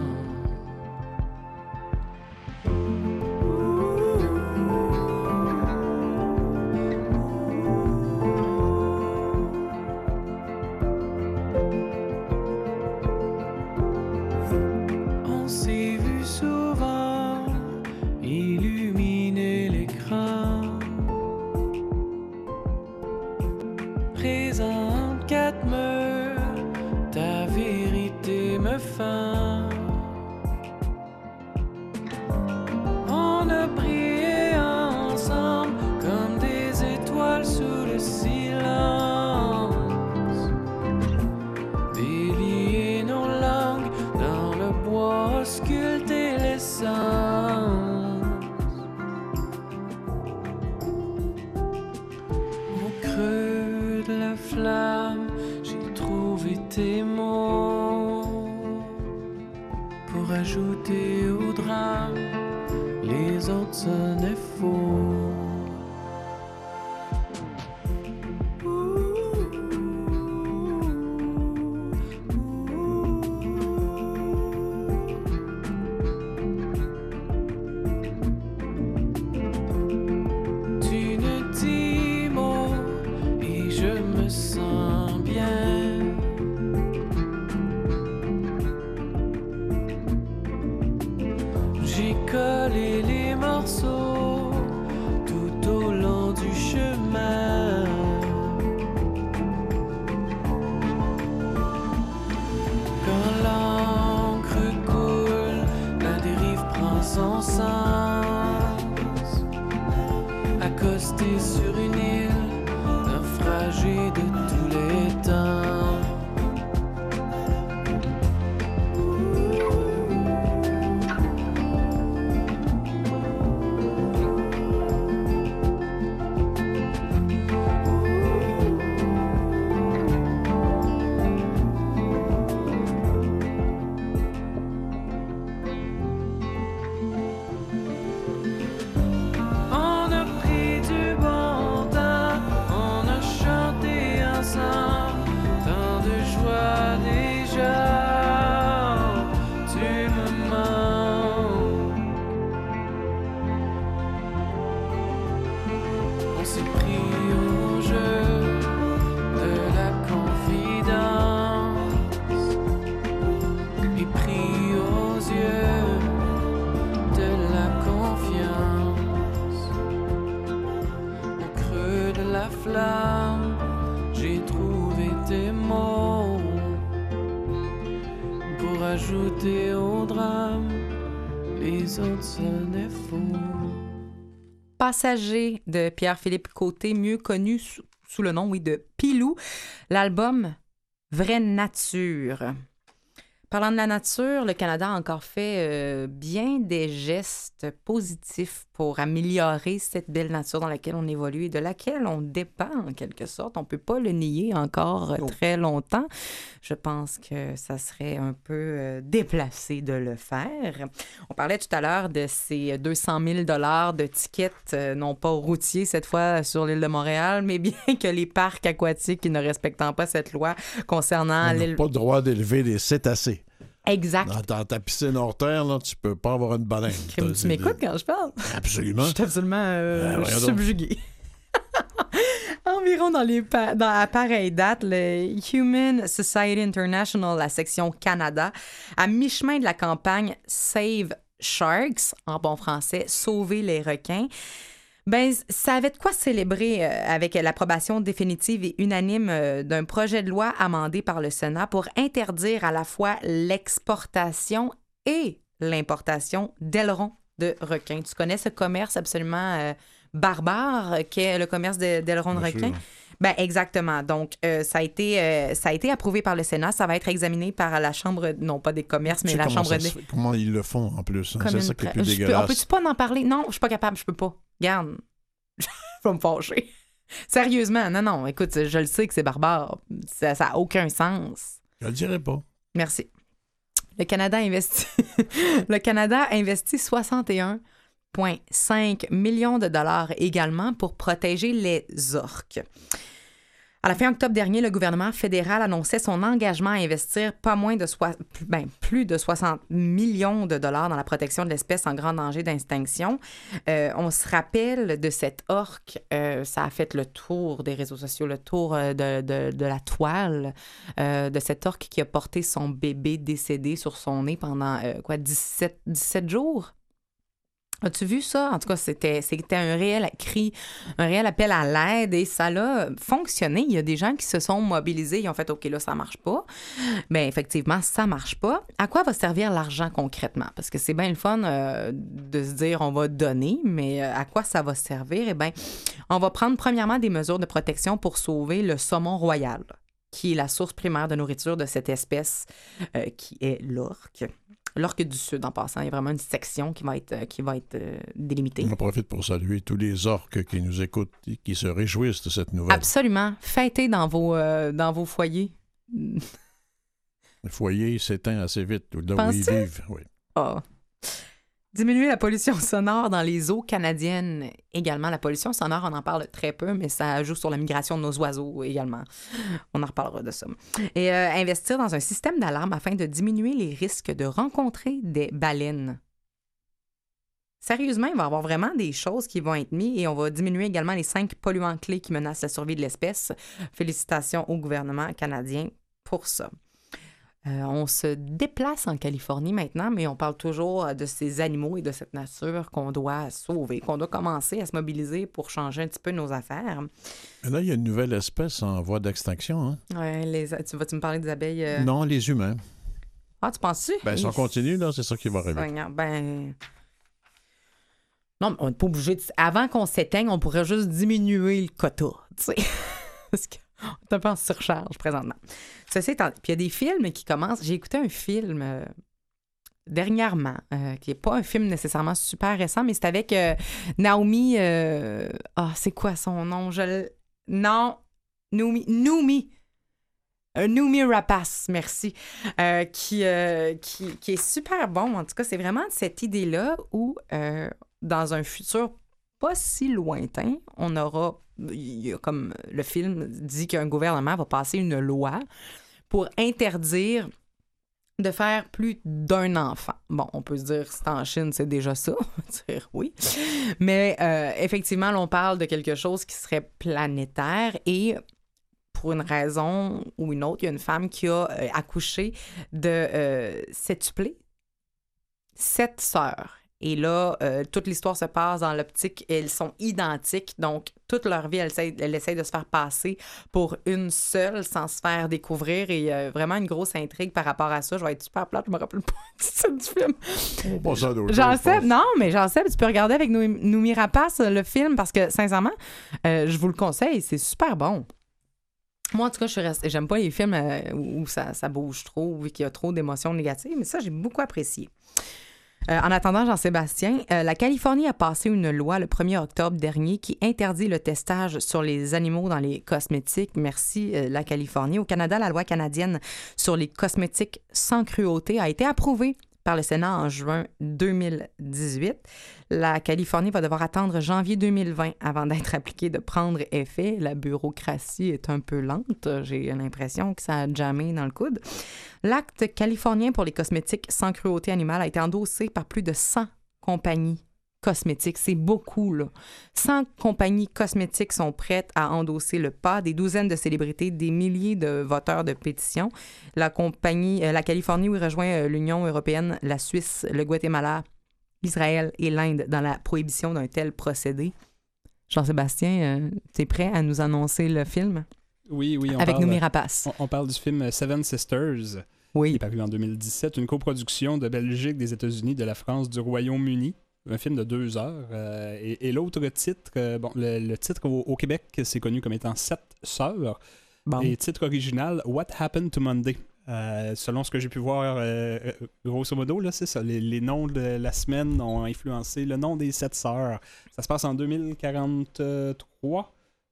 On s'est vu souvent illuminer l'écran, présente quatre murs, ta vérité me fend. On a brillé ensemble comme des étoiles pour ajouter au drame, les autres sonnaient faux. Tu ne dis mot et je me sens bien. J'ai collé les morceaux tout au long du chemin. Quand l'encre coule, la dérive prend son sens. Accosté sur une île, naufragé de tous les temps. On a pris du bon temps, on a chanté ensemble, tant de joie déjà, tu me manques. On s'est pris au jeu de la confidence et pris aux yeux de la confiance. Au creux de la flamme, j'ai trouvé tes mots pour ajouter au drame, les autres sonnaient faux. Passager de Pierre-Philippe Côté, mieux connu sous le nom, oui, de Pilou, l'album Vraie Nature. Parlant de la nature, le Canada a encore fait bien des gestes positifs pour améliorer cette belle nature dans laquelle on évolue et de laquelle on dépend en quelque sorte. On ne peut pas le nier encore très longtemps. Je pense que ça serait un peu déplacé de le faire. On parlait tout à l'heure de ces 200 000 $ de tickets, non pas routiers cette fois sur l'île de Montréal, mais bien que les parcs aquatiques qui ne respectant pas cette loi concernant On n'a pas le droit d'élever des cétacés. Exact. Dans ta piscine hors terre, là, tu peux pas avoir une baleine. Tu m'écoutes quand je parle? Absolument. Je suis absolument voyons donc. subjuguée. Environ à pareille date, le Human Society International, la section Canada, à mi-chemin de la campagne Save Sharks, en bon français, Sauver les requins, ben, ça avait de quoi célébrer avec l'approbation définitive et unanime d'un projet de loi amendé par le Sénat pour interdire à la fois l'exportation et l'importation d'ailerons de requins. Tu connais ce commerce absolument barbare qu'est le commerce d'ailerons de Bien requins? sûr. Ben exactement. Donc, ça a été approuvé par le Sénat. Ça va être examiné par la Chambre, non pas des commerces, mais Tu sais la comment Chambre ça des... se fait, comment ils le font en plus. Hein? Comme C'est une ça qui est pra- plus On dégueulasse. peut-tu pas en parler? Non, je suis pas capable, je peux pas. Garde, je vais me fâcher. Sérieusement, non, écoute, je le sais que c'est barbare. Ça a aucun sens. Je le dirais pas. Merci. Le Canada a investi 61,5 millions de dollars également pour protéger les orques. À la fin octobre dernier, le gouvernement fédéral annonçait son engagement à investir plus de 60 millions de dollars dans la protection de l'espèce en grand danger d'extinction. On se rappelle de cette orque, ça a fait le tour des réseaux sociaux, le tour de la toile, de cette orque qui a porté son bébé décédé sur son nez pendant 17 jours. As-tu vu ça? En tout cas, c'était un réel cri, un réel appel à l'aide et ça a fonctionné. Il y a des gens qui se sont mobilisés, ils ont fait « OK, là, ça marche pas ». Bien, effectivement, ça marche pas. À quoi va servir l'argent concrètement? Parce que c'est bien le fun de se dire « on va donner », mais à quoi ça va servir? Eh bien, on va prendre premièrement des mesures de protection pour sauver le saumon royal, qui est la source primaire de nourriture de cette espèce qui est l'orque. L'orque du Sud, en passant. Il y a vraiment une section qui va être délimitée. On profite pour saluer tous les orques qui nous écoutent et qui se réjouissent de cette nouvelle. Absolument. Fêtez dans vos foyers. Le foyer s'éteint assez vite là où ils Penses-tu? vivent. Oui. Ah. Diminuer la pollution sonore dans les eaux canadiennes également. La pollution sonore, on en parle très peu, mais ça joue sur la migration de nos oiseaux également. On en reparlera de ça. Et investir dans un système d'alarme afin de diminuer les risques de rencontrer des baleines. Sérieusement, il va y avoir vraiment des choses qui vont être mises et on va diminuer également les 5 polluants clés qui menacent la survie de l'espèce. Félicitations au gouvernement canadien pour ça. On se déplace en Californie maintenant, mais on parle toujours de ces animaux et de cette nature qu'on doit sauver, qu'on doit commencer à se mobiliser pour changer un petit peu nos affaires. Là, il y a une nouvelle espèce en voie d'extinction. Hein? Ouais, tu me parler des abeilles? Non, les humains. Ah, tu penses-tu? Ben, si on continue, là, c'est ça qui va arriver. Seigneur, ben... Non, mais on n'est pas obligé de... Avant qu'on s'éteigne, on pourrait juste diminuer le quota, tu sais. Parce qu'on est un peu en surcharge présentement. Ceci étant... Puis il y a des films qui commencent... J'ai écouté un film dernièrement, qui n'est pas un film nécessairement super récent, mais c'est avec Naomi... c'est quoi son nom? Non, Noomi Rapace, merci, qui est super bon. En tout cas, c'est vraiment cette idée-là où, dans un futur pas si lointain, on aura, comme le film dit qu'un gouvernement va passer une loi pour interdire de faire plus d'un enfant. Bon, on peut se dire, c'est en Chine, c'est déjà ça. On va dire oui. Mais effectivement, là, on parle de quelque chose qui serait planétaire et... Pour une raison ou une autre, il y a une femme qui a accouché de 7 sœurs. Et là, toute l'histoire se passe dans l'optique, elles sont identiques, donc toute leur vie, elles essayent de se faire passer pour une seule sans se faire découvrir. Et il y a vraiment une grosse intrigue par rapport à ça. Je vais être super plate, je me rappelle pas du film. J'en sais, non, mais j'en sais, tu peux regarder avec Noomi Rapace le film parce que, sincèrement, je vous le conseille, c'est super bon. Moi, en tout cas, j'aime pas les films où ça bouge trop, ou qu'il y a trop d'émotions négatives, mais ça, j'ai beaucoup apprécié. En attendant, Jean-Sébastien, la Californie a passé une loi le 1er octobre dernier qui interdit le testage sur les animaux dans les cosmétiques. Merci, la Californie. Au Canada, la loi canadienne sur les cosmétiques sans cruauté a été approuvée par le Sénat en juin 2018. La Californie va devoir attendre janvier 2020 avant d'être appliquée, de prendre effet. La bureaucratie est un peu lente. J'ai l'impression que ça a jammé dans le coude. L'acte californien pour les cosmétiques sans cruauté animale a été endossé par plus de 100 compagnies cosmétiques. C'est beaucoup, là. 100 compagnies cosmétiques sont prêtes à endosser le pas, des douzaines de célébrités, des milliers de voteurs de pétitions. La Californie, oui, rejoint l'Union européenne, la Suisse, le Guatemala, l'Israël et l'Inde dans la prohibition d'un tel procédé. Jean-Sébastien, t'es prêt à nous annoncer le film? Oui, avec Noomi Rapace. On parle du film Seven Sisters, qui est paru en 2017, une coproduction de Belgique, des États-Unis, de la France, du Royaume-Uni. Un film de 2 heures. Et l'autre titre, le titre au Québec, c'est connu comme étant 7 sœurs. Bon. Et titre original, What Happened to Monday? Selon ce que j'ai pu voir, grosso modo, là, c'est ça. Les noms de la semaine ont influencé le nom des 7 sœurs. Ça se passe en 2043.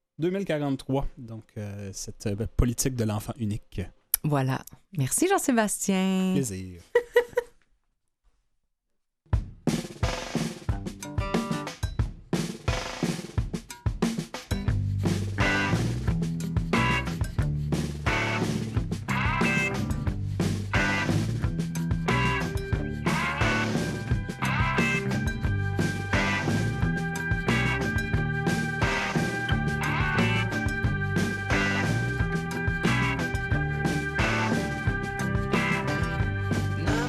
Donc, cette politique de l'enfant unique. Voilà. Merci, Jean-Sébastien. Plaisir. No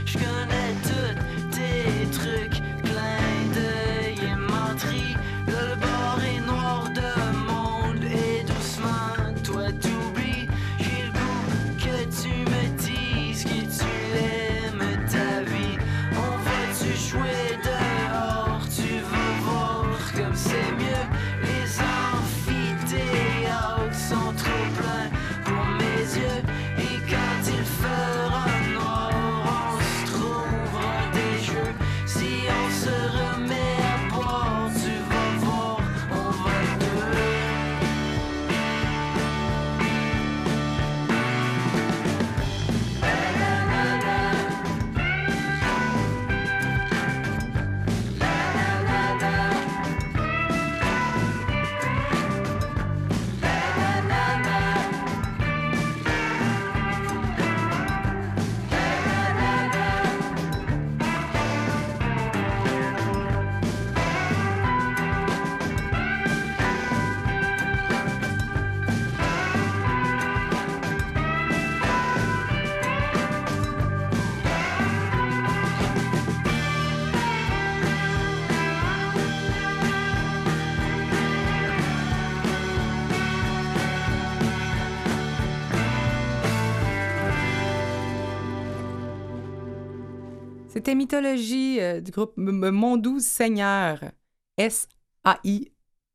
Je connais tous tes trucs, clin d'œil et menterie. Le bord est noir de monde et doucement, toi t'oublies. J'ai le goût que tu me dises que tu l'aimes ta vie. On va-tu jouer dehors, tu vas voir comme c'est mieux. Les amphithéâtres sont trop pleins pour mes yeux. Et quand il fera noir, on se trouvera des jeux. Si on se remet à boire, tu vas voir, on va deux. C'était Mythologie du groupe Mon 12 Seigneur. S-A-I-G-N-E-R.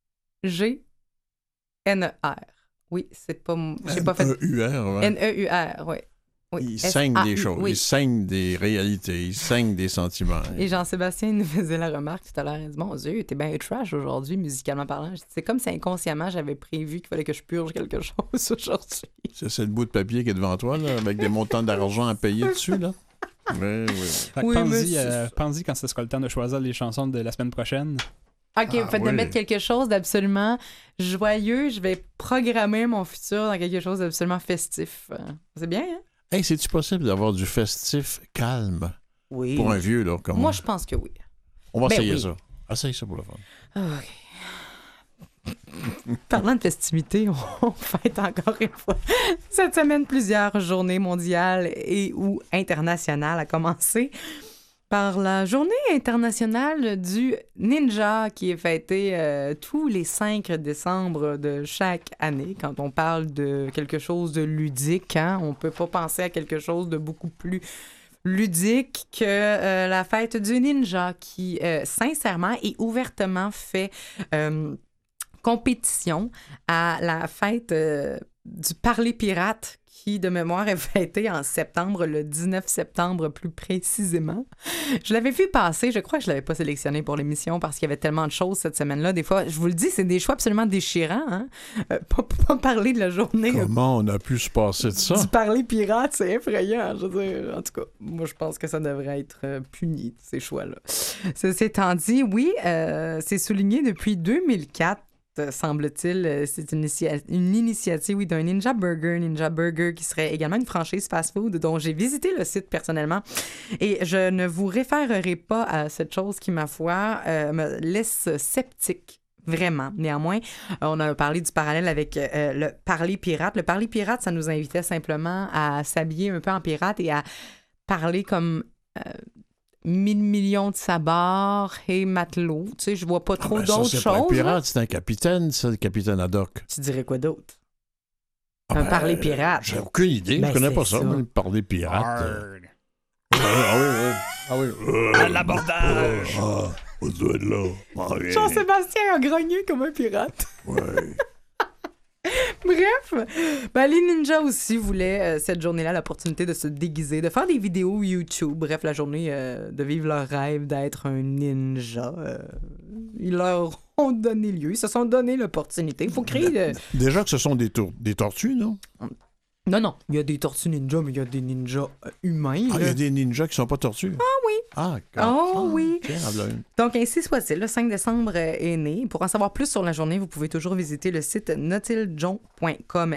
Oui, c'est pas... J'ai pas fait... N-E-U-R, ouais. N-E-U-R, oui. Oui. Il saigne des choses, oui. il saigne des réalités, il saigne des sentiments. Et Jean-Sébastien nous faisait la remarque tout à l'heure. Il dit, mon Dieu, t'es bien trash aujourd'hui, musicalement parlant. Je dis, c'est comme si inconsciemment, j'avais prévu qu'il fallait que je purge quelque chose aujourd'hui. C'est le bout de papier qui est devant toi, là, avec des montants d'argent à payer dessus, là. Oui, oui. Fait que Oui, pense-y quand ce sera le temps de choisir les chansons de la semaine prochaine. OK, vous faites de oui. mettre quelque chose d'absolument joyeux. Je vais programmer mon futur dans quelque chose d'absolument festif. C'est bien, hein? Hey, c'est-tu possible d'avoir du festif calme Oui. pour un vieux, là, comme Moi, je pense que oui. On va Ben essayer oui. ça. Essaye ça pour le fun. OK. Parlant de festivités, on fête encore une fois cette semaine plusieurs journées mondiales et ou internationales, à commencer par la journée internationale du ninja qui est fêtée tous les 5 décembre de chaque année. Quand on parle de quelque chose de ludique, hein, on peut pas penser à quelque chose de beaucoup plus ludique que la fête du ninja qui, sincèrement et ouvertement fait compétition à la fête du Parler Pirate qui, de mémoire, est fêtée en septembre, le 19 septembre plus précisément. Je l'avais vu passer, je crois que je l'avais pas sélectionné pour l'émission parce qu'il y avait tellement de choses cette semaine-là. Des fois, je vous le dis, c'est des choix absolument déchirants. Hein? Pas parler de la journée Comment on a pu se passer de ça? du Parler Pirate, c'est effrayant. Je veux dire, en tout cas, moi, je pense que ça devrait être puni, ces choix-là. Ceci étant dit, oui, c'est souligné depuis 2004. Semble-t-il, c'est une initiative, oui, d'un Ninja Burger qui serait également une franchise fast-food dont j'ai visité le site personnellement. Et je ne vous référerai pas à cette chose qui, ma foi, me laisse sceptique. Vraiment. Néanmoins, on a parlé du parallèle avec le Parler Pirate. Le Parler Pirate, ça nous invitait simplement à s'habiller un peu en pirate et à parler comme... 1000 millions de sabords et matelots. Tu sais, je vois pas trop d'autres c'est choses. pas un là. pirate, c'est un capitaine, ça, le capitaine Haddock. Tu dirais quoi d'autre? Ah Un ben, Parler Pirate. J'ai aucune idée, Ben, je connais c'est pas ça, ça. moi, le Parler pirate. Arrgh. Ah oui. À l'abordage! On doit être là. Ah, oui. Jean-Sébastien a grogné comme un pirate. Ouais. Bref, ben, les ninjas aussi voulaient cette journée-là l'opportunité de se déguiser, de faire des vidéos YouTube. Bref, la journée de vivre leur rêve d'être un ninja. Ils leur ont donné lieu, ils se sont donné l'opportunité. Il faut créer... Déjà que ce sont des tortues, non? Non, il y a des tortues ninjas, mais il y a des ninjas humains. Ah, il y là. a des ninjas qui sont pas tortues? Ah oui. Ah, Oh oui. Tiens, en voilà une. Donc, ainsi soit-il, le 5 décembre est né. Pour en savoir plus sur la journée, vous pouvez toujours visiter le site nautiljon.com,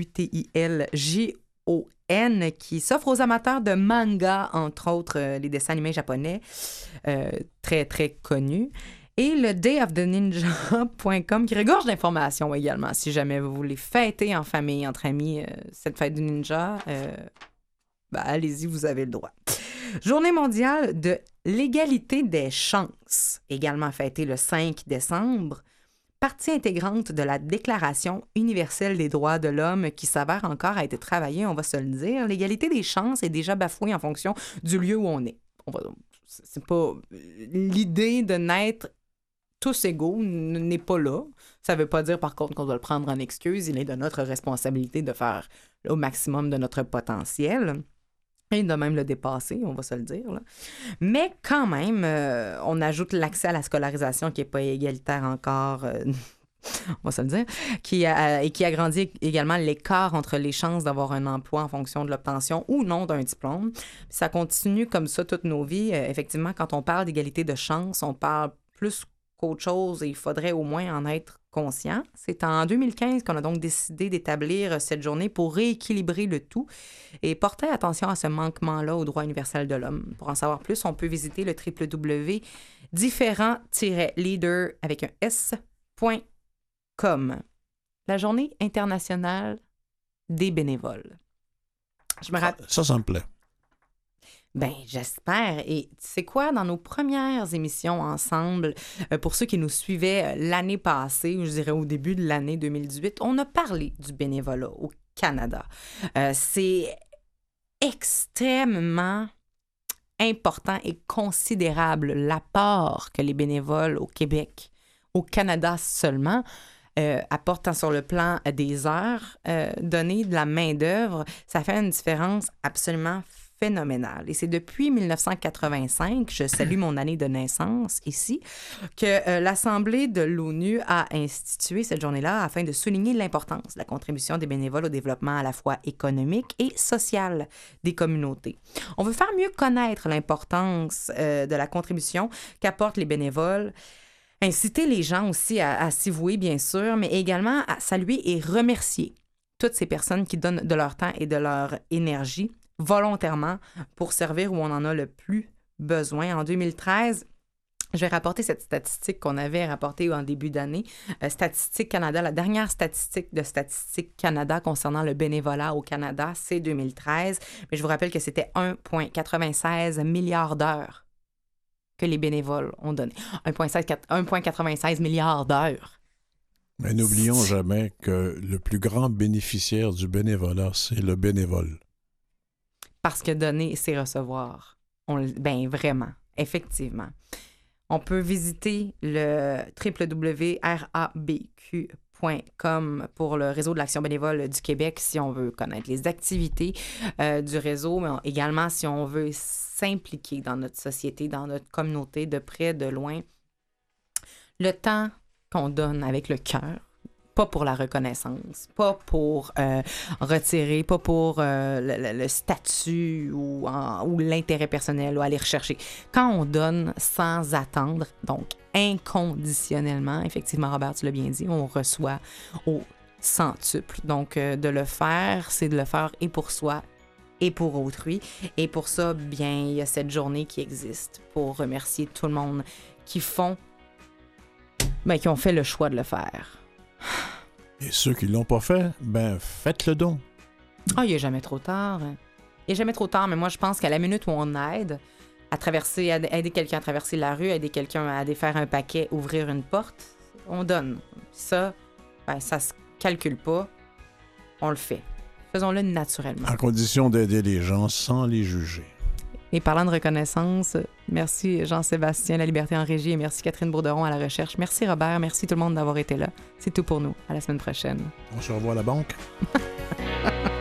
Nautiljon, qui s'offre aux amateurs de manga, entre autres les dessins animés japonais, très, très connus. Et le dayoftheninja.com qui regorge d'informations également. Si jamais vous voulez fêter en famille, entre amis, cette fête du ninja, ben, allez-y, vous avez le droit. Journée mondiale de l'égalité des chances, également fêtée le 5 décembre, partie intégrante de la Déclaration universelle des droits de l'homme qui s'avère encore à être travaillée, on va se le dire. L'égalité des chances est déjà bafouée en fonction du lieu où on est. C'est pas... L'idée de naître tous égaux n'est pas là. Ça veut pas dire, par contre, qu'on doit le prendre en excuse. Il est de notre responsabilité de faire au maximum de notre potentiel. Et de même le dépasser, on va se le dire. Là. Mais quand même, on ajoute l'accès à la scolarisation qui n'est pas égalitaire encore, on va se le dire, et qui agrandit également l'écart entre les chances d'avoir un emploi en fonction de l'obtention ou non d'un diplôme. Puis ça continue comme ça toute nos vies. Effectivement, quand on parle d'égalité de chances, on parle plus qu'autre chose et il faudrait au moins en être conscient. C'est en 2015 qu'on a donc décidé d'établir cette journée pour rééquilibrer le tout et porter attention à ce manquement-là au droit universel de l'homme. Pour en savoir plus, on peut visiter le www.différent-leader avec un s.com. La journée internationale des bénévoles. Je me rappelle... Ça me plaît. Ben, j'espère. Et tu sais quoi, dans nos premières émissions ensemble, pour ceux qui nous suivaient l'année passée, ou je dirais au début de l'année 2018, on a parlé du bénévolat au Canada. C'est extrêmement important et considérable l'apport que les bénévoles au Québec, au Canada seulement, apportent tant sur le plan des heures données, de la main-d'œuvre. Ça fait une différence absolument phénoménal. Et c'est depuis 1985, je salue mon année de naissance ici, que l'Assemblée de l'ONU a institué cette journée-là afin de souligner l'importance de la contribution des bénévoles au développement à la fois économique et social des communautés. On veut faire mieux connaître l'importance de la contribution qu'apportent les bénévoles, inciter les gens aussi à s'y vouer, bien sûr, mais également à saluer et remercier toutes ces personnes qui donnent de leur temps et de leur énergie volontairement pour servir où on en a le plus besoin. En 2013, je vais rapporter cette statistique qu'on avait rapportée en début d'année. Statistique Canada, la dernière statistique de Statistique Canada concernant le bénévolat au Canada, c'est 2013. Mais je vous rappelle que c'était 1,96 milliard d'heures que les bénévoles ont donné. 1,96 milliard d'heures. Mais n'oublions jamais que le plus grand bénéficiaire du bénévolat, c'est le bénévole. Parce que donner, c'est recevoir. Ben vraiment, effectivement. On peut visiter le www.rabq.com pour le réseau de l'Action bénévole du Québec si on veut connaître les activités du réseau, mais également si on veut s'impliquer dans notre société, dans notre communauté, de près, de loin. Le temps qu'on donne avec le cœur, pas pour la reconnaissance, pas pour retirer, pas pour le statut ou l'intérêt personnel ou aller rechercher. Quand on donne sans attendre, donc inconditionnellement, effectivement, Robert, tu l'as bien dit, on reçoit au centuple. Donc, de le faire, c'est de le faire et pour soi et pour autrui. Et pour ça, bien, il y a cette journée qui existe pour remercier tout le monde qui ont fait le choix de le faire. Et ceux qui ne l'ont pas fait, ben faites le don. Ah, il n'est jamais trop tard. Il n'est jamais trop tard, mais moi, je pense qu'à la minute où on aide à traverser, à aider quelqu'un à traverser la rue, aider quelqu'un à défaire un paquet, ouvrir une porte, on donne. Ça, ben, ça se calcule pas. On le fait. Faisons-le naturellement. À condition d'aider les gens sans les juger. Et parlant de reconnaissance, merci Jean-Sébastien La Liberté en régie et merci Catherine Bourderon à la recherche. Merci Robert, merci tout le monde d'avoir été là. C'est tout pour nous. À la semaine prochaine. On se revoit à la banque.